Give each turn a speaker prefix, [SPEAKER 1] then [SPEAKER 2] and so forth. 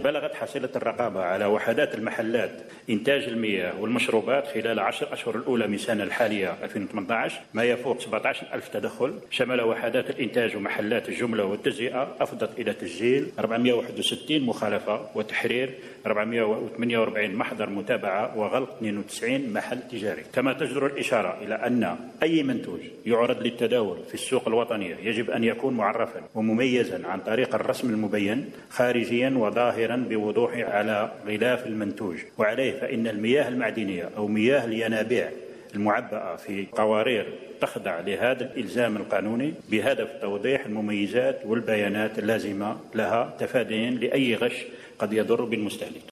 [SPEAKER 1] بلغت حصيلة الرقابة على وحدات المحلات إنتاج المياه والمشروبات خلال 10 أشهر الأولى من السنة الحالية 2018 ما يفوق 17,000 تدخل. شمل وحدات الإنتاج ومحلات الجملة والتجزئة أفضت إلى تسجيل 461 مخالفة وتحرير 448 محضر متابعة وغلق 92 محل تجاري. كما تجدر الإشارة إلى أن أي منتوج يعرض للتداول في السوق الوطنية يجب أن يكون معرفا ومميزا عن طريق الرسم المبين خارجيا وظاهرا بوضوح على غلاف المنتوج. وعليه فإن المياه المعدنية أو مياه الينابيع المعبأة في قوارير تخضع لهذا الإلزام القانوني بهدف توضيح المميزات والبيانات اللازمة لها تفاديا لأي غش قد يضر بالمستهلك.